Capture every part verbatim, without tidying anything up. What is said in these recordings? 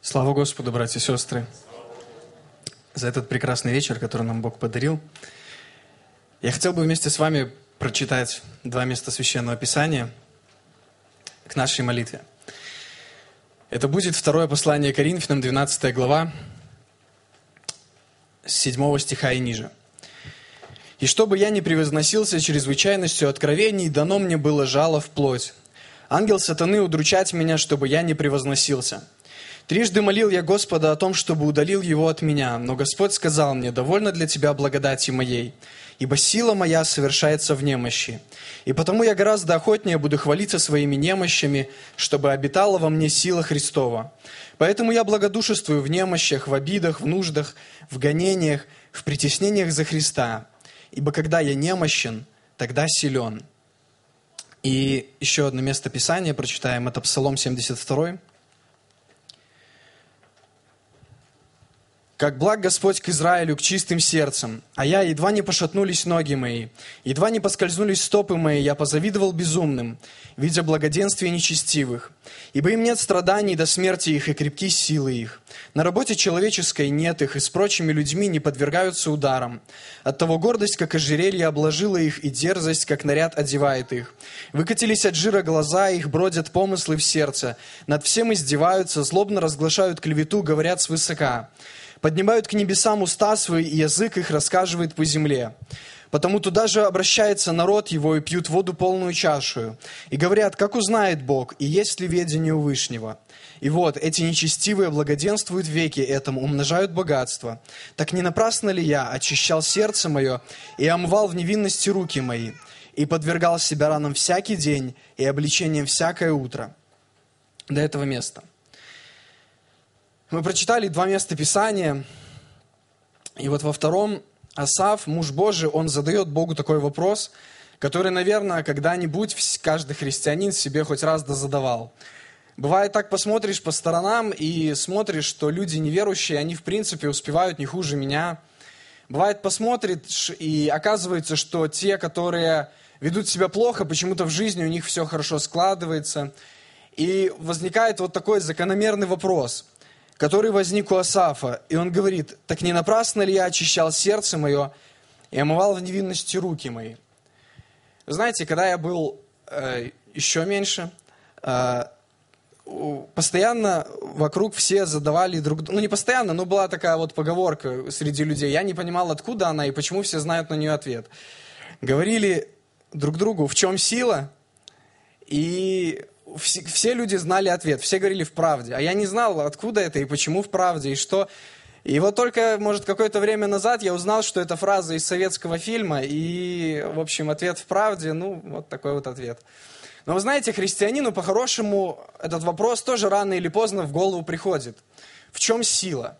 Слава Господу, братья и сестры, за этот прекрасный вечер, который нам Бог подарил. Я хотел бы вместе с вами прочитать два места Священного Писания к нашей молитве. Это будет второе послание Коринфянам, двенадцатая глава, с седьмого стиха и ниже. «И чтобы я не превозносился чрезвычайностью откровений, дано мне было жало в плоть. Ангел сатаны удручать меня, чтобы я не превозносился. Трижды молил я Господа о том, чтобы удалил его от меня, но Господь сказал мне: довольно для тебя благодати моей, ибо сила моя совершается в немощи. И потому я гораздо охотнее буду хвалиться своими немощами, чтобы обитала во мне сила Христова. Поэтому я благодушествую в немощах, в обидах, в нуждах, в гонениях, в притеснениях за Христа. Ибо когда я немощен, тогда силен». И еще одно место Писания прочитаем, это Псалом семьдесят два. «Как благ Господь к Израилю, к чистым сердцем, а я, едва не пошатнулись ноги мои, едва не поскользнулись стопы мои, я позавидовал безумным, видя благоденствие нечестивых. Ибо им нет страданий до смерти их, и крепки силы их. На работе человеческой нет их, и с прочими людьми не подвергаются ударам. Оттого гордость, как ожерелье, обложила их, и дерзость, как наряд, одевает их. Выкатились от жира глаза их, бродят помыслы в сердце, над всем издеваются, злобно разглашают клевету, говорят свысока. Поднимают к небесам уста свои, и язык их рассказывает по земле. Потому туда же обращается народ его, и пьют воду полную чашу. И говорят: как узнает Бог, и есть ли ведение у Вышнего? И вот, эти нечестивые благоденствуют веки этому, умножают богатство. Так не напрасно ли я очищал сердце мое и омывал в невинности руки мои, и подвергал себя ранам всякий день и обличением всякое утро?» До этого места. Мы прочитали два места Писания, и вот во втором Асаф, муж Божий, он задает Богу такой вопрос, который, наверное, когда-нибудь каждый христианин себе хоть раз дозадавал. Бывает так, посмотришь по сторонам и смотришь, что люди неверующие, они в принципе успевают не хуже меня. Бывает, посмотришь, и оказывается, что те, которые ведут себя плохо, почему-то в жизни у них все хорошо складывается. И возникает вот такой закономерный вопрос, который возник у Асафа. И он говорит: так не напрасно ли я очищал сердце мое и омывал в невинности руки мои? Знаете, когда я был э, еще меньше, э, постоянно вокруг все задавали друг другу, ну не постоянно, но была такая вот поговорка среди людей. Я не понимал, откуда она и почему все знают на нее ответ. Говорили друг другу: в чем сила? И все, все люди знали ответ, все говорили: в правде. А я не знал, откуда это и почему в правде, и что. И вот только, может, какое-то время назад я узнал, что это фраза из советского фильма, и, в общем, ответ в правде, ну, вот такой вот ответ. Но вы знаете, христианину по-хорошему этот вопрос тоже рано или поздно в голову приходит. В чем сила?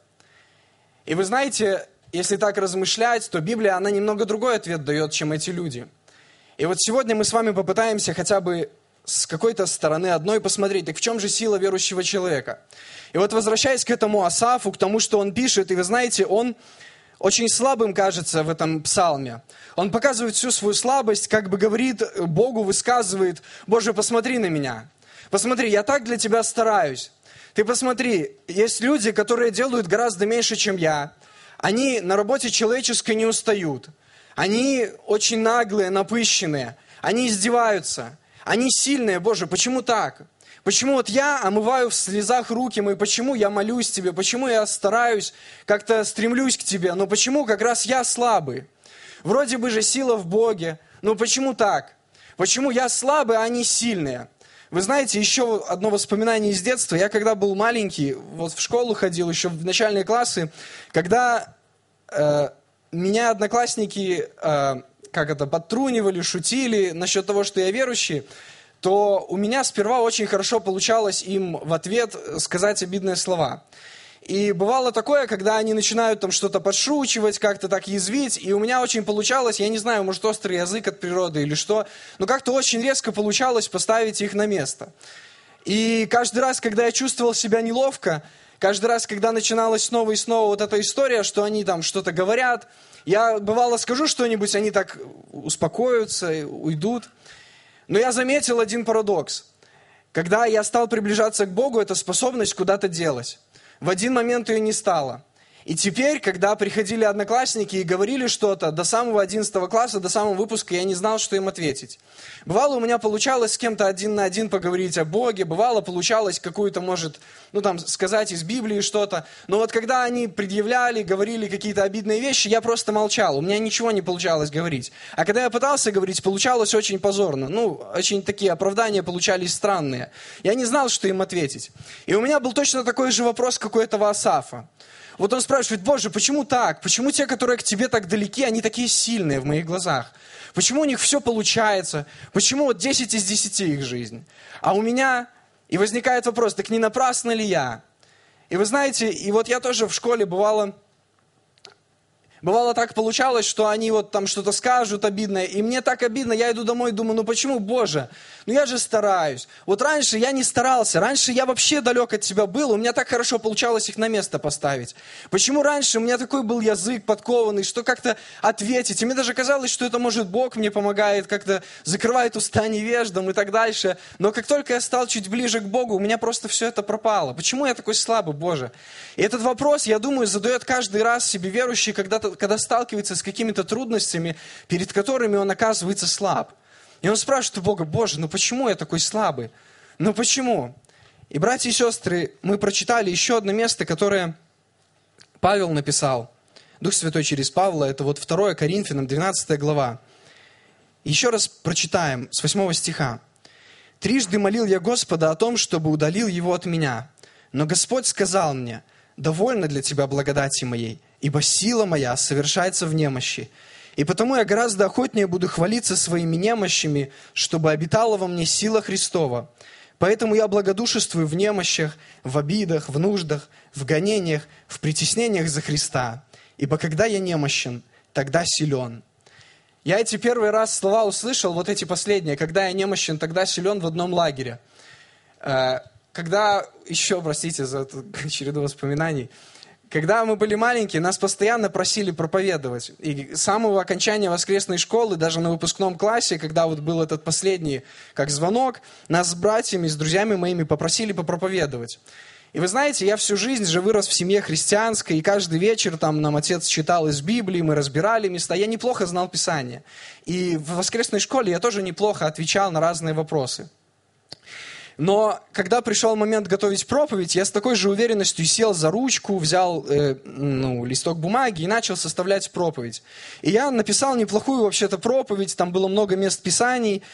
И вы знаете, если так размышлять, то Библия, она немного другой ответ дает, чем эти люди. И вот сегодня мы с вами попытаемся хотя бы с какой-то стороны одной посмотреть, так в чем же сила верующего человека? И вот возвращаясь к этому Асафу, к тому, что он пишет, и вы знаете, он очень слабым кажется в этом псалме. Он показывает всю свою слабость, как бы говорит Богу, высказывает: «Боже, посмотри на меня. Посмотри, я так для тебя стараюсь. Ты посмотри, есть люди, которые делают гораздо меньше, чем я. Они на работе человеческой не устают. Они очень наглые, напыщенные. Они издеваются. Они сильные, Боже, почему так? Почему вот я омываю в слезах руки мои, почему я молюсь Тебе, почему я стараюсь, как-то стремлюсь к Тебе, но почему как раз я слабый? Вроде бы же сила в Боге, но почему так? Почему я слабый, а они сильные?» Вы знаете, еще одно воспоминание из детства. Я когда был маленький, вот в школу ходил, еще в начальные классы, когда э, меня одноклассники... Э, как это, подтрунивали, шутили насчет того, что я верующий, то у меня сперва очень хорошо получалось им в ответ сказать обидные слова. И бывало такое, когда они начинают там что-то подшучивать, как-то так язвить, и у меня очень получалось, я не знаю, может, острый язык от природы или что, но как-то очень резко получалось поставить их на место. И каждый раз, когда я чувствовал себя неловко, каждый раз, когда начиналась снова и снова вот эта история, что они там что-то говорят, я, бывало, скажу что-нибудь, они так успокоятся, уйдут. Но я заметил один парадокс. Когда я стал приближаться к Богу, эта способность куда-то делась. В один момент ее не стало. И теперь, когда приходили одноклассники и говорили что-то, до самого одиннадцатого класса, до самого выпуска, я не знал, что им ответить. Бывало, у меня получалось с кем-то один на один поговорить о Боге, бывало, получалось какую-то, может, ну там, сказать из Библии что-то. Но вот когда они предъявляли, говорили какие-то обидные вещи, я просто молчал, у меня ничего не получалось говорить. А когда я пытался говорить, получалось очень позорно. Ну, очень такие оправдания получались странные. Я не знал, что им ответить. И у меня был точно такой же вопрос, как у этого Асафа. Вот он спрашивает: Боже, почему так? Почему те, которые к тебе так далеки, они такие сильные в моих глазах? Почему у них все получается? Почему вот десять из десяти их жизнь? А у меня... И возникает вопрос: так не напрасно ли я? И вы знаете, и вот я тоже в школе бывало... Бывало так получалось, что они вот там что-то скажут обидное, и мне так обидно, я иду домой и думаю: ну почему, Боже, ну я же стараюсь. Вот раньше я не старался, раньше я вообще далек от Тебя был, у меня так хорошо получалось их на место поставить. Почему раньше у меня такой был язык подкованный, что как-то ответить, и мне даже казалось, что это может Бог мне помогает, как-то закрывает уста невеждам и так дальше. Но как только я стал чуть ближе к Богу, у меня просто все это пропало. Почему я такой слабый, Боже? И этот вопрос, я думаю, задает каждый раз себе верующий, когда-то когда сталкивается с какими-то трудностями, перед которыми он оказывается слаб. И он спрашивает у Бога: Боже, ну почему я такой слабый? Ну почему? И, братья и сестры, мы прочитали еще одно место, которое Павел написал. Дух Святой через Павла, это вот второе Коринфянам, двенадцатая глава. Еще раз прочитаем с восьмого стиха. «Трижды молил я Господа о том, чтобы удалил его от меня. Но Господь сказал мне: довольно для тебя благодати моей, ибо сила моя совершается в немощи. И потому я гораздо охотнее буду хвалиться своими немощами, чтобы обитала во мне сила Христова. Поэтому я благодушествую в немощах, в обидах, в нуждах, в гонениях, в притеснениях за Христа. Ибо когда я немощен, тогда силен». Я эти первый раз слова услышал, вот эти последние: «Когда я немощен, тогда силен», в одном лагере. Когда, еще, простите за эту череду воспоминаний, когда мы были маленькие, нас постоянно просили проповедовать. И с самого окончания воскресной школы, даже на выпускном классе, когда вот был этот последний, как звонок, нас с братьями, с друзьями моими попросили попроповедовать. И вы знаете, я всю жизнь же вырос в семье христианской, и каждый вечер там нам отец читал из Библии, мы разбирали места. Я неплохо знал Писание. И в воскресной школе я тоже неплохо отвечал на разные вопросы. Но когда пришел момент готовить проповедь, я с такой же уверенностью сел за ручку, взял э, ну, листок бумаги и начал составлять проповедь. И я написал неплохую вообще-то проповедь, там было много мест Писаний,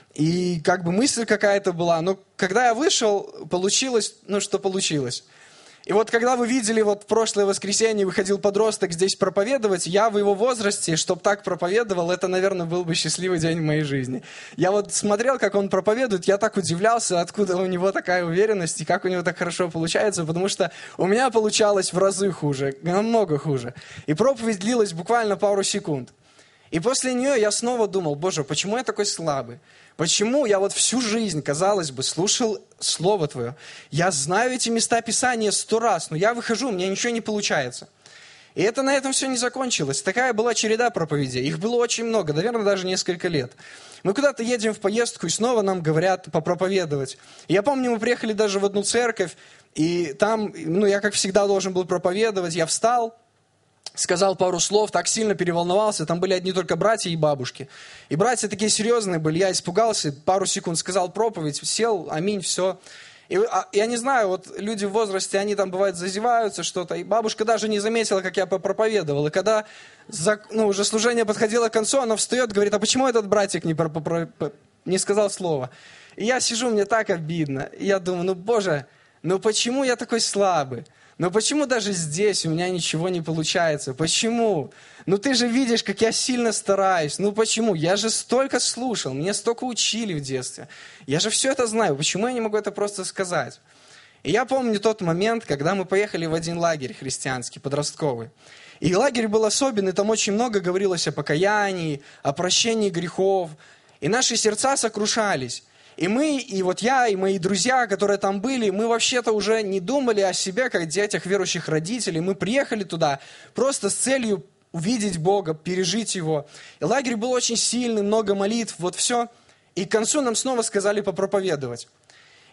и как бы мысль какая-то была. Но когда я вышел, получилось, ну что получилось. И вот когда вы видели, вот в прошлое воскресенье выходил подросток здесь проповедовать, я в его возрасте, чтоб так проповедовал, это, наверное, был бы счастливый день в моей жизни. Я вот смотрел, как он проповедует, я так удивлялся, откуда у него такая уверенность и как у него так хорошо получается, потому что у меня получалось в разы хуже, намного хуже. И проповедь длилась буквально пару секунд. И после нее я снова думал: Боже, почему я такой слабый? Почему я вот всю жизнь, казалось бы, слушал Слово Твое? Я знаю эти места Писания сто раз, но я выхожу, у меня ничего не получается. И это на этом все не закончилось. Такая была череда проповедей. Их было очень много, наверное, даже несколько лет. Мы куда-то едем в поездку, и снова нам говорят попроповедовать. И я помню, мы приехали даже в одну церковь, и там, ну, я, как всегда, должен был проповедовать. Я встал, сказал пару слов, так сильно переволновался, там были одни только братья и бабушки. И братья такие серьезные были, я испугался, пару секунд сказал проповедь, сел, аминь, все. И а, я не знаю, вот люди в возрасте, они там бывает зазеваются что-то, и бабушка даже не заметила, как я попроповедовал. И когда за, ну, уже служение подходило к концу, она встает, говорит: а почему этот братик не, про, про, про, не сказал слова? И я сижу, мне так обидно. И я думаю: ну, Боже, ну почему я такой слабый? Но почему даже здесь у меня ничего не получается? Почему? Ну ты же видишь, как я сильно стараюсь. Ну почему? Я же столько слушал, меня столько учили в детстве. Я же все это знаю. Почему я не могу это просто сказать? И я помню тот момент, когда мы поехали в один лагерь христианский, подростковый. И лагерь был особенный, там очень много говорилось о покаянии, о прощении грехов. И наши сердца сокрушались. И мы, и вот я, и мои друзья, которые там были, мы вообще-то уже не думали о себе, как детях верующих родителей. Мы приехали туда просто с целью увидеть Бога, пережить Его. И лагерь был очень сильный, много молитв, вот все. И к концу нам снова сказали попроповедовать.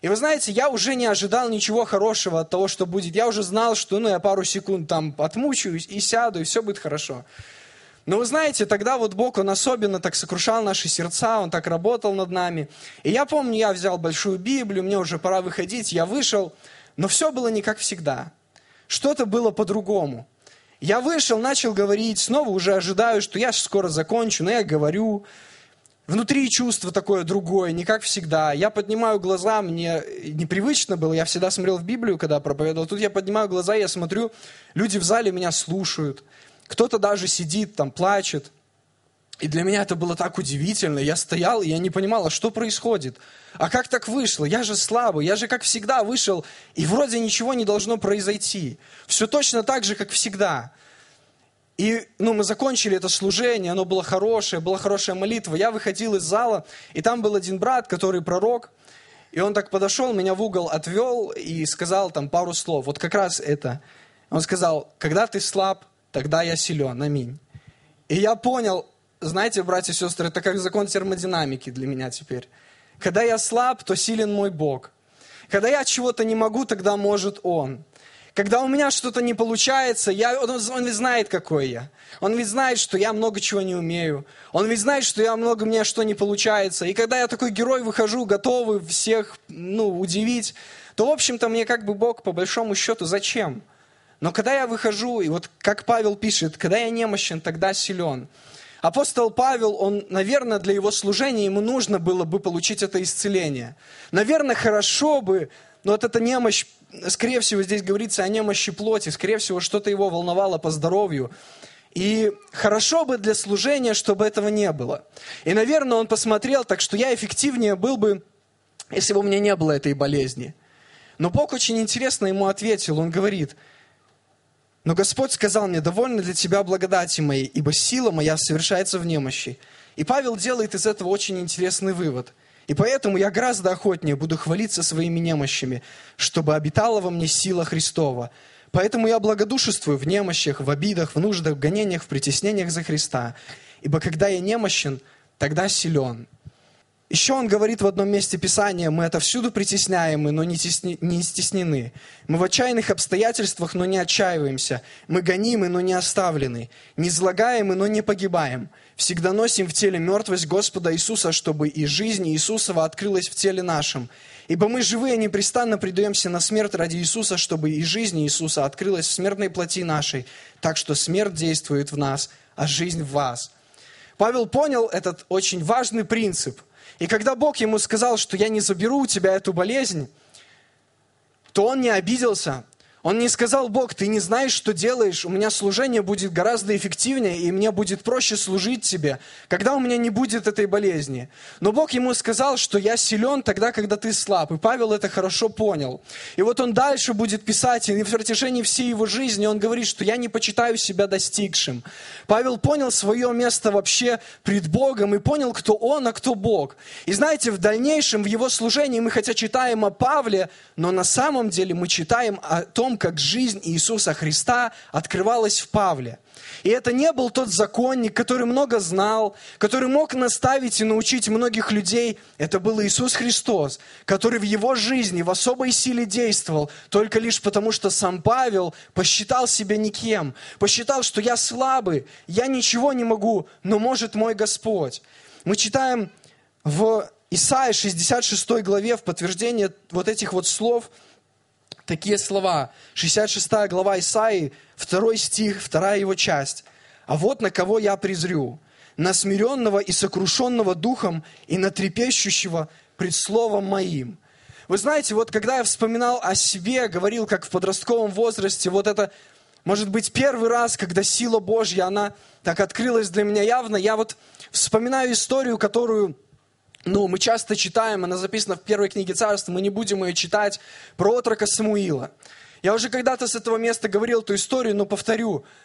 И вы знаете, я уже не ожидал ничего хорошего от того, что будет. Я уже знал, что ну, я пару секунд там отмучаюсь и сяду, и все будет хорошо. Но вы знаете, тогда вот Бог, Он особенно так сокрушал наши сердца, Он так работал над нами. И я помню, я взял большую Библию, мне уже пора выходить, я вышел, но все было не как всегда. Что-то было по-другому. Я вышел, начал говорить, снова уже ожидаю, что я скоро закончу, но я говорю. Внутри чувство такое другое, не как всегда. Я поднимаю глаза, мне непривычно было, я всегда смотрел в Библию, когда проповедовал. Тут я поднимаю глаза, я смотрю, люди в зале меня слушают. Кто-то даже сидит там, плачет. И для меня это было так удивительно. Я стоял, и я не понимал, а что происходит? А как так вышло? Я же слабый, я же как всегда вышел, и вроде ничего не должно произойти. Все точно так же, как всегда. И ну, мы закончили это служение, оно было хорошее, была хорошая молитва. Я выходил из зала, и там был один брат, который пророк, и он так подошел, меня в угол отвел и сказал там пару слов. Вот как раз это. Он сказал, когда ты слаб, тогда я силен. Аминь. И я понял, знаете, братья и сестры, это как закон термодинамики для меня теперь. Когда я слаб, то силен мой Бог. Когда я чего-то не могу, тогда может Он. Когда у меня что-то не получается, я, он, он ведь знает, какой я. Он ведь знает, что я много чего не умею. Он ведь знает, что я много, мне что не получается. И когда я такой герой выхожу, готовый всех ну, удивить, то, в общем-то, мне как бы Бог, по большому счету, зачем? Но когда я выхожу, и вот как Павел пишет, когда я немощен, тогда силен. Апостол Павел, он, наверное, для его служения ему нужно было бы получить это исцеление. Наверное, хорошо бы, но вот эта немощь, скорее всего, здесь говорится о немощи плоти, скорее всего, что-то его волновало по здоровью. И хорошо бы для служения, чтобы этого не было. И, наверное, он посмотрел так, что я эффективнее был бы, если бы у меня не было этой болезни. Но Бог очень интересно ему ответил, он говорит, «Но Господь сказал мне, довольно для тебя благодати моей, ибо сила моя совершается в немощи». И Павел делает из этого очень интересный вывод. И поэтому я гораздо охотнее буду хвалиться своими немощами, чтобы обитала во мне сила Христова. Поэтому я благодушествую в немощах, в обидах, в нуждах, в гонениях, в притеснениях за Христа. Ибо когда я немощен, тогда силен. Еще он говорит в одном месте Писания, мы отовсюду притесняемы, но не, тесни, не стеснены. Мы в отчаянных обстоятельствах, но не отчаиваемся. Мы гонимы, но не оставлены. Не излагаемы, но не погибаем. Всегда носим в теле мертвость Господа Иисуса, чтобы и жизнь Иисусова открылась в теле нашем. Ибо мы живые непрестанно предаемся на смерть ради Иисуса, чтобы и жизнь Иисуса открылась в смертной плоти нашей. Так что смерть действует в нас, а жизнь в вас. Павел понял этот очень важный принцип. И когда Бог ему сказал, что я не заберу у тебя эту болезнь, то он не обиделся. Он не сказал, Бог, ты не знаешь, что делаешь, у меня служение будет гораздо эффективнее, и мне будет проще служить тебе, когда у меня не будет этой болезни. Но Бог ему сказал, что я силен тогда, когда ты слаб. И Павел это хорошо понял. И вот он дальше будет писать, и в протяжении всей его жизни он говорит, что я не почитаю себя достигшим. Павел понял свое место вообще пред Богом и понял, кто он, а кто Бог. И знаете, в дальнейшем в его служении мы хотя читаем о Павле, но на самом деле мы читаем о том, как жизнь Иисуса Христа открывалась в Павле. И это не был тот законник, который много знал, который мог наставить и научить многих людей. Это был Иисус Христос, который в его жизни в особой силе действовал, только лишь потому, что сам Павел посчитал себя никем, посчитал, что я слабый, я ничего не могу, но может мой Господь. Мы читаем в Исаии шестьдесят шестой главе в подтверждение вот этих вот слов, такие слова, шестьдесят шестая глава Исаии, второй стих, вторая его часть. «А вот на кого я презрю, на смиренного и сокрушенного духом, и на трепещущего пред словом моим». Вы знаете, вот когда я вспоминал о себе, говорил, как в подростковом возрасте, вот это, может быть, первый раз, когда сила Божья, она так открылась для меня явно, я вот вспоминаю историю, которую... Ну, мы часто читаем, она записана в первой книге Царства, мы не будем ее читать, про отрока Самуила. Я уже когда-то с этого места говорил эту историю, но повторю.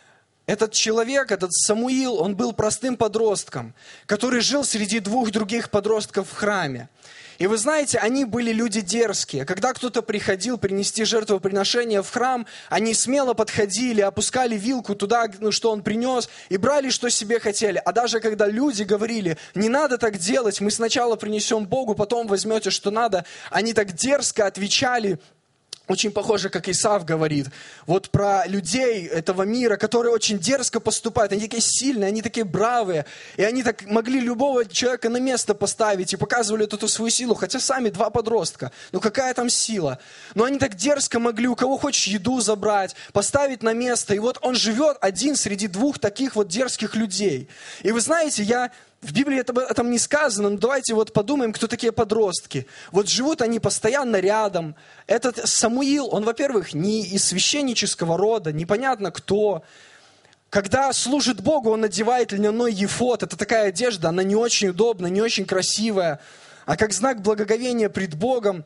Этот человек, этот Самуил, он был простым подростком, который жил среди двух других подростков в храме. И вы знаете, они были люди дерзкие. Когда кто-то приходил принести жертвоприношение в храм, они смело подходили, опускали вилку туда, ну, что он принес, и брали, что себе хотели. А даже когда люди говорили, не надо так делать, мы сначала принесем Богу, потом возьмете, что надо, они так дерзко отвечали. Очень похоже, как Исав говорит, вот про людей этого мира, которые очень дерзко поступают. Они такие сильные, они такие бравые. И они так могли любого человека на место поставить и показывали эту свою силу. Хотя сами два подростка. Ну какая там сила? Но они так дерзко могли, у кого хочешь еду забрать, поставить на место. И вот он живет один среди двух таких вот дерзких людей. И вы знаете, я... В Библии об этом не сказано, но давайте вот подумаем, кто такие подростки. Вот живут они постоянно рядом. Этот Самуил, он, во-первых, не из священнического рода, непонятно кто. Когда служит Богу, он надевает льняной ефод. Это такая одежда, она не очень удобная, не очень красивая. А как знак благоговения пред Богом.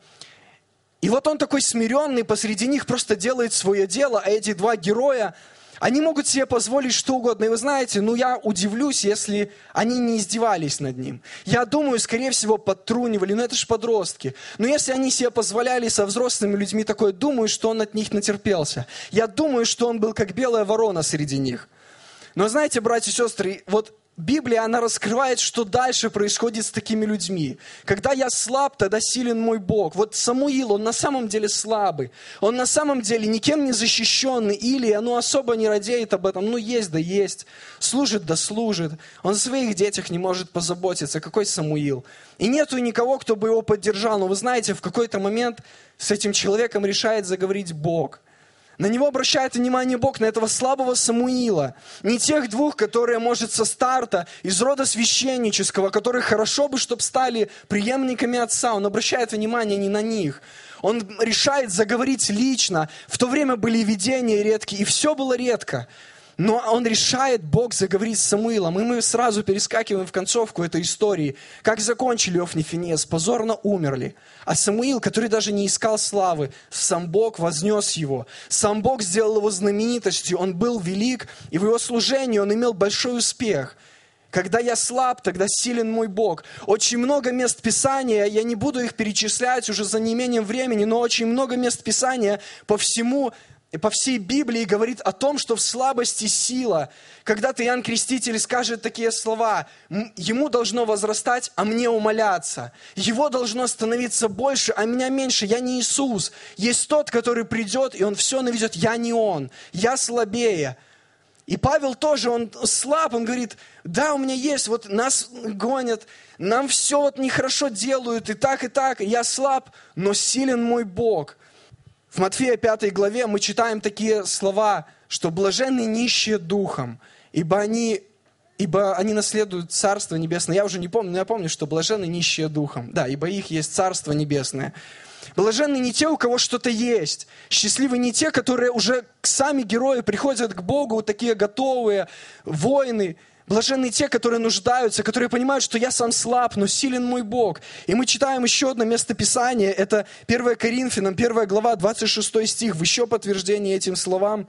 И вот он такой смиренный, посреди них просто делает свое дело, а эти два героя, они могут себе позволить что угодно. И вы знаете, ну я удивлюсь, если они не издевались над ним. Я думаю, скорее всего, подтрунивали. Ну это же подростки. Но если они себе позволяли со взрослыми людьми такое, думаю, что он от них натерпелся. Я думаю, что он был как белая ворона среди них. Но знаете, братья и сестры, вот Библия, она раскрывает, что дальше происходит с такими людьми. Когда я слаб, тогда силен мой Бог. Вот Самуил, он на самом деле слабый. Он на самом деле никем не защищенный. Или, ну, особо не радеет об этом. Ну, есть да есть. Служит да служит. Он о своих детях не может позаботиться. Какой Самуил? И нету никого, кто бы его поддержал. Но вы знаете, в какой-то момент с этим человеком решает заговорить Бог. На него обращает внимание Бог, на этого слабого Самуила. Не тех двух, которые, может, со старта, из рода священнического, которые хорошо бы, чтобы стали преемниками отца. Он обращает внимание не на них. Он решает заговорить лично. В то время были видения редкие, и все было редко. Но он решает, Бог, заговорить с Самуилом. И мы сразу перескакиваем в концовку этой истории. Как закончили Офни и Финеас? Позорно умерли. А Самуил, который даже не искал славы, сам Бог вознес его. Сам Бог сделал его знаменитостью. Он был велик, и в его служении он имел большой успех. Когда я слаб, тогда силен мой Бог. Очень много мест Писания, я не буду их перечислять уже за неимением времени, но очень много мест Писания по всему И по всей Библии говорит о том, что в слабости сила. Когда-то Иоанн Креститель скажет такие слова: «Ему должно возрастать, а мне умаляться. Его должно становиться больше, а меня меньше. Я не Иисус. Есть тот, который придет, и он все наведет. Я не он. Я слабее». И Павел тоже, он слаб, он говорит: да, у меня есть, вот нас гонят, нам все вот нехорошо делают, и так, и так, и я слаб, но силен мой Бог. В Матфея пятой главе мы читаем такие слова, что блаженны нищие духом, ибо они, ибо они наследуют Царство Небесное. Я уже не помню, но я помню, что блаженны нищие духом. Да, ибо их есть Царство Небесное. Блаженны не те, у кого что-то есть. Счастливы не те, которые уже сами герои приходят к Богу, такие готовые, воины. Блаженны те, которые нуждаются, которые понимают, что я сам слаб, но силен мой Бог. И мы читаем еще одно местописание, это первое Коринфянам, первая глава, двадцать шестой стих, в еще подтверждение этим словам.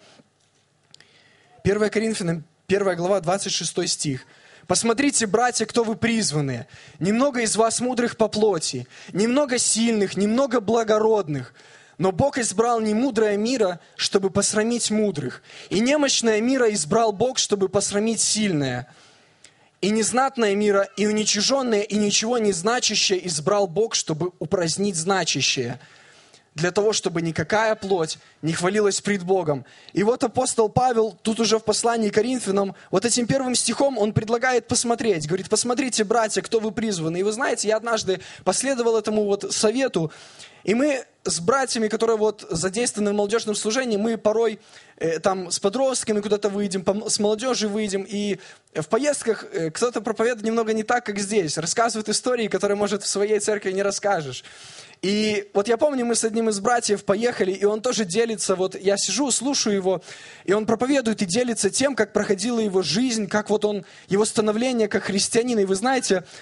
первое Коринфянам, первая глава, двадцать шестой стих. «Посмотрите, братья, кто вы призванные. Немного из вас мудрых по плоти, немного сильных, немного благородных. Но Бог избрал немудрое мира, чтобы посрамить мудрых. И немощное мира избрал Бог, чтобы посрамить сильное. И незнатное мира, и уничиженное, и ничего не значащее избрал Бог, чтобы упразднить значащее. Для того, чтобы никакая плоть не хвалилась пред Богом». И вот апостол Павел, тут уже в послании к Коринфянам, вот этим первым стихом он предлагает посмотреть. Говорит: посмотрите, братья, кто вы призваны. И вы знаете, я однажды последовал этому вот совету. И мы с братьями, которые вот задействованы в молодежном служении, мы порой э, там с подростками куда-то выйдем, по, с молодежью выйдем. И в поездках э, кто-то проповедует немного не так, как здесь. Рассказывает истории, которые, может, в своей церкви не расскажешь. И вот я помню, мы с одним из братьев поехали, и он тоже делится, вот я сижу, слушаю его, и он проповедует и делится тем, как проходила его жизнь, как вот он, его становление как христианина. И вы знаете,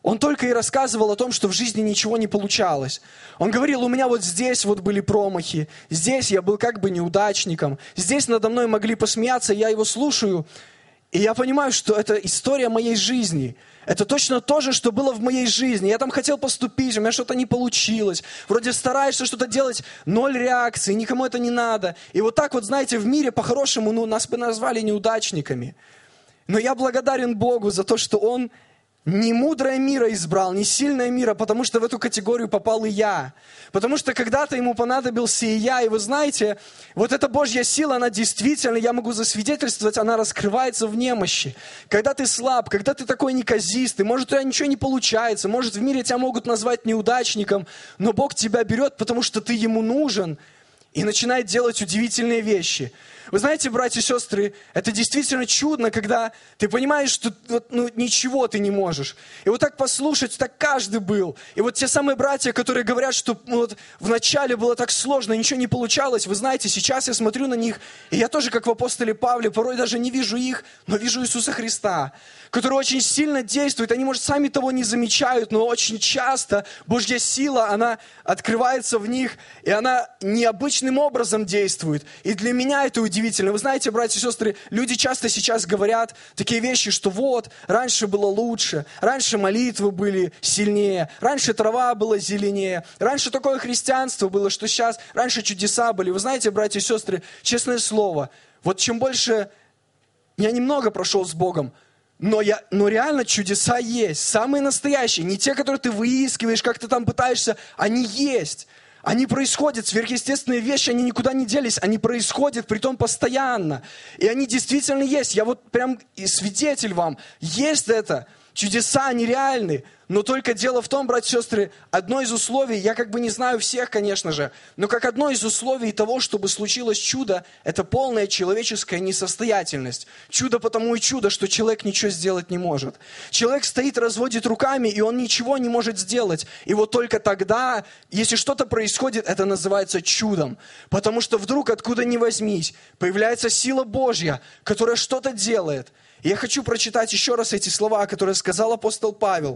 он только и рассказывал о том, что в жизни ничего не получалось. Он говорил, у меня вот здесь вот были промахи, здесь я был как бы неудачником, здесь надо мной могли посмеяться, я его слушаю, и я понимаю, что это история моей жизни. Это точно то же, что было в моей жизни. Я там хотел поступить, у меня что-то не получилось. Вроде стараешься что-то делать, ноль реакции, никому это не надо. И вот так вот, знаете, в мире по-хорошему, ну, нас бы назвали неудачниками. Но я благодарен Богу за то, что Он не мудрое мира избрал, не сильное мира, потому что в эту категорию попал и я. Потому что когда-то ему понадобился и я. И вы знаете, вот эта Божья сила, она действительно, я могу засвидетельствовать, она раскрывается в немощи. Когда ты слаб, когда ты такой неказистый, может, у тебя ничего не получается, может, в мире тебя могут назвать неудачником, но Бог тебя берет, потому что ты Ему нужен, и начинает делать удивительные вещи. Вы знаете, братья и сестры, это действительно чудно, когда ты понимаешь, что ну, ничего ты не можешь. И вот так послушать, так каждый был. И вот те самые братья, которые говорят, что ну, вот, вначале было так сложно, ничего не получалось. Вы знаете, сейчас я смотрю на них, и я тоже, как в апостоле Павле, порой даже не вижу их, но вижу Иисуса Христа, который очень сильно действует. Они, может, сами того не замечают, но очень часто Божья сила, она открывается в них, и она необычным образом действует. И для меня это удивительно. Вы знаете, братья и сестры, люди часто сейчас говорят такие вещи, что вот, раньше было лучше, раньше молитвы были сильнее, раньше трава была зеленее, раньше такое христианство было, что сейчас, раньше чудеса были. Вы знаете, братья и сестры, честное слово, вот чем больше, я немного прошел с Богом, но, я, но реально чудеса есть, самые настоящие, не те, которые ты выискиваешь, как ты там пытаешься, они есть. Они происходят, сверхъестественные вещи, они никуда не делись, они происходят, притом постоянно. И они действительно есть. Я вот прям и свидетель вам, есть это. Чудеса, они реальны. Но только дело в том, братья и сестры, одно из условий, я как бы не знаю всех, конечно же, но как одно из условий того, чтобы случилось чудо, это полная человеческая несостоятельность. Чудо потому и чудо, что человек ничего сделать не может. Человек стоит, разводит руками, и он ничего не может сделать. И вот только тогда, если что-то происходит, это называется чудом. Потому что вдруг, откуда ни возьмись, появляется сила Божья, которая что-то делает. И я хочу прочитать еще раз эти слова, которые сказал апостол Павел.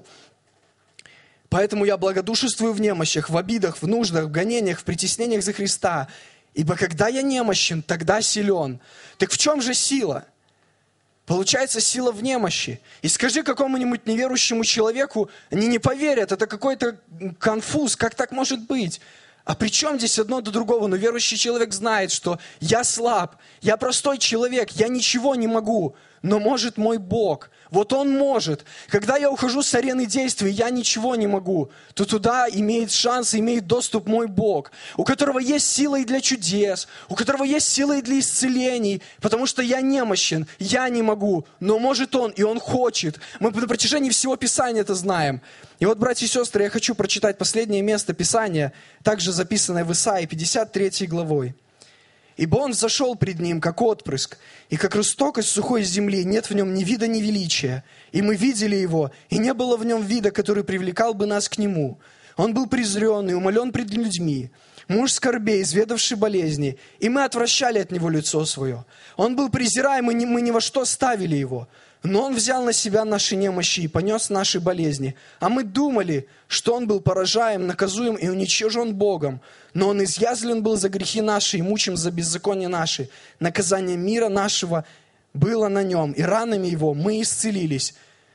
«Поэтому я благодушествую в немощах, в обидах, в нуждах, в гонениях, в притеснениях за Христа. Ибо когда я немощен, тогда силен». Так в чем же сила? Получается, сила в немощи. И скажи какому-нибудь неверующему человеку, они не поверят, это какой-то конфуз, как так может быть? А при чем здесь одно до другого? Но верующий человек знает, что я слаб, я простой человек, я ничего не могу, но может мой Бог. Вот Он может. Когда я ухожу с арены действий, я ничего не могу, то туда имеет шанс, имеет доступ мой Бог, у которого есть сила и для чудес, у которого есть сила и для исцелений, потому что я немощен, я не могу, но может Он, и Он хочет. Мы на протяжении всего Писания это знаем. И вот, братья и сестры, я хочу прочитать последнее место Писания, также записанное в Исаии, пятьдесят третьей главой. «Ибо он взошел пред ним, как отпрыск, и как росток из сухой земли, нет в нем ни вида, ни величия. И мы видели его, и не было в нем вида, который привлекал бы нас к нему. Он был презрен и умолен пред людьми, муж скорбей, изведавший болезни, и мы отвращали от него лицо свое. Он был презираем, и мы ни во что ставили его. Но он взял на себя наши немощи и понес наши болезни. А мы думали, что он был поражаем, наказуем и уничтожен Богом. Но он изъязлен был за грехи наши и мучим за беззаконие наши. Наказание мира нашего было на нем, и ранами его мы исцелились».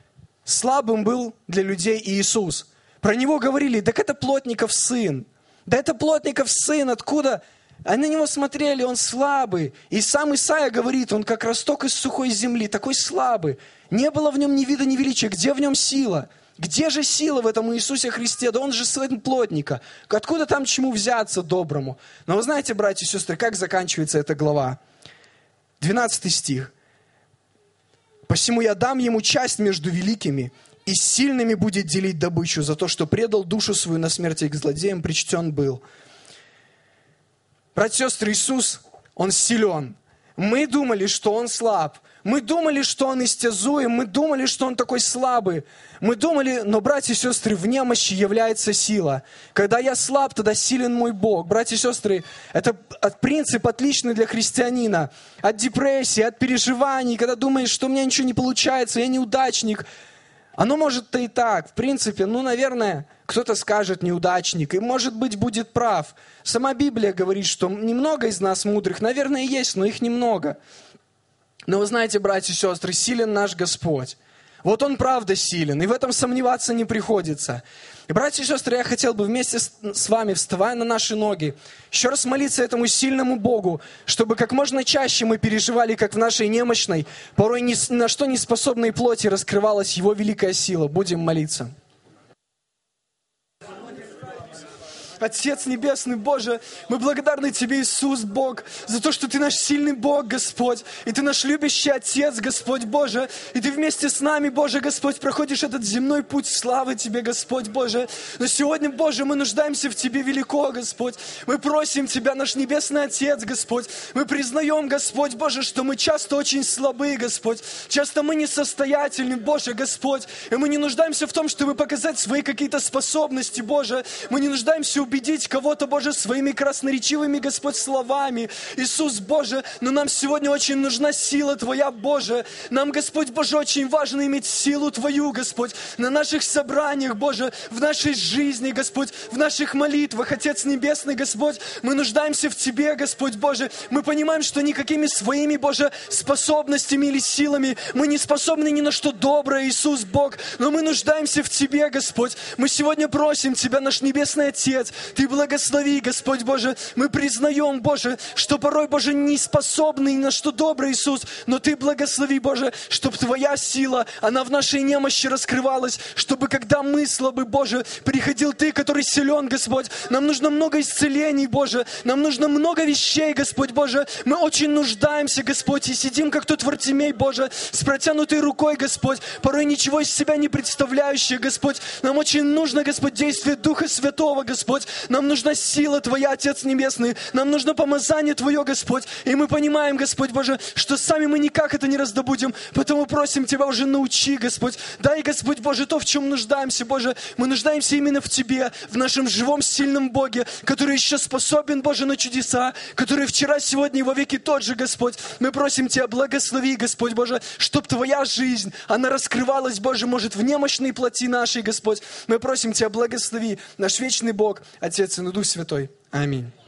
Слабым был для людей Иисус. Про него говорили, так это плотников сын. Да это плотников сын, откуда? Они на него смотрели, он слабый. И сам Исаия говорит, он как росток из сухой земли, такой слабый. Не было в нем ни вида, ни величия. Где в нем сила? Где же сила в этом Иисусе Христе? Да он же сын плотника. Откуда там чему взяться доброму? Но вы знаете, братья и сестры, как заканчивается эта глава? двенадцатый стих. «Посему я дам ему часть между великими, и с сильными будет делить добычу за то, что предал душу свою на смерти к злодеям, причтен был». Братья и сестры, Иисус, Он силен. Мы думали, что Он слаб. Мы думали, что Он истязуем. Мы думали, что Он такой слабый. Мы думали, но, братья и сестры, в немощи является сила. Когда я слаб, тогда силен мой Бог. Братья и сестры, это принцип отличный для христианина. От депрессии, от переживаний, когда думаешь, что у меня ничего не получается, я неудачник. Оно может-то и так, в принципе, ну, наверное, кто-то скажет неудачник, и, может быть, будет прав. Сама Библия говорит, что немного из нас мудрых, наверное, есть, но их немного. Но вы знаете, братья и сестры, силен наш Господь. Вот Он правда силен, и в этом сомневаться не приходится. И, братья и сестры, я хотел бы вместе с, с вами, вставая на наши ноги, еще раз молиться этому сильному Богу, чтобы как можно чаще мы переживали, как в нашей немощной, порой ни на что не способной плоти раскрывалась Его великая сила. Будем молиться. Отец Небесный, Боже, мы благодарны Тебе, Иисус, Бог, за то, что Ты наш сильный Бог, Господь, и Ты наш любящий Отец, Господь, Боже, и Ты вместе с нами, Боже, Господь, проходишь этот земной путь славы Тебе, Господь, Боже. Но сегодня, Боже, мы нуждаемся в Тебе велико, Господь. Мы просим Тебя, наш Небесный Отец, Господь. Мы признаем, Господь, Боже, что мы часто очень слабы, Господь. Часто мы несостоятельны, Боже, Господь. И мы не нуждаемся в том, чтобы показать свои какие-то способности, Боже. Мы не нуждаемся убедить убедить кого-то, Боже, своими красноречивыми, Господь, словами. Иисус, Боже, но нам сегодня очень нужна сила Твоя, Боже. Нам, Господь, Боже, очень важно иметь силу Твою, Господь, на наших собраниях, Боже, в нашей жизни, Господь, в наших молитвах, Отец Небесный, Господь. Мы нуждаемся в Тебе, Господь, Боже. Мы понимаем, что никакими своими, Боже, способностями или силами мы не способны ни на что доброе, Иисус, Бог, но мы нуждаемся в Тебе, Господь. Мы сегодня просим Тебя, наш Небесный Отец, Ты благослови, Господь Боже. Мы признаем, Боже, что порой, Боже, не способны ни на что доброе, Иисус, но Ты благослови, Боже, чтобы Твоя сила, она в нашей немощи раскрывалась, чтобы когда мы слабы, Боже, приходил Ты, который силен, Господь. Нам нужно много исцелений, Боже. Нам нужно много вещей, Господь Боже. Мы очень нуждаемся, Господь, и сидим, как тот Вартимей, Боже, с протянутой рукой, Господь, порой ничего из себя не представляющий, Господь. Нам очень нужно, Господь, действие Духа Святого, Господь. Нам нужна сила Твоя, Отец Небесный. Нам нужно помазание Твое, Господь. И мы понимаем, Господь Боже, что сами мы никак это не раздобудем. Поэтому просим Тебя уже научи, Господь. Дай, Господь Боже, то, в чем нуждаемся, Боже. Мы нуждаемся именно в Тебе, в нашем живом, сильном Боге, который еще способен, Боже, на чудеса, который вчера, сегодня и во веки тот же, Господь. Мы просим Тебя, благослови, Господь Боже, чтоб Твоя жизнь, она раскрывалась, Боже, может, в немощной плоти нашей, Господь. Мы просим Тебя, благослови, наш вечный Бог, Отец и Дух Святой. Аминь.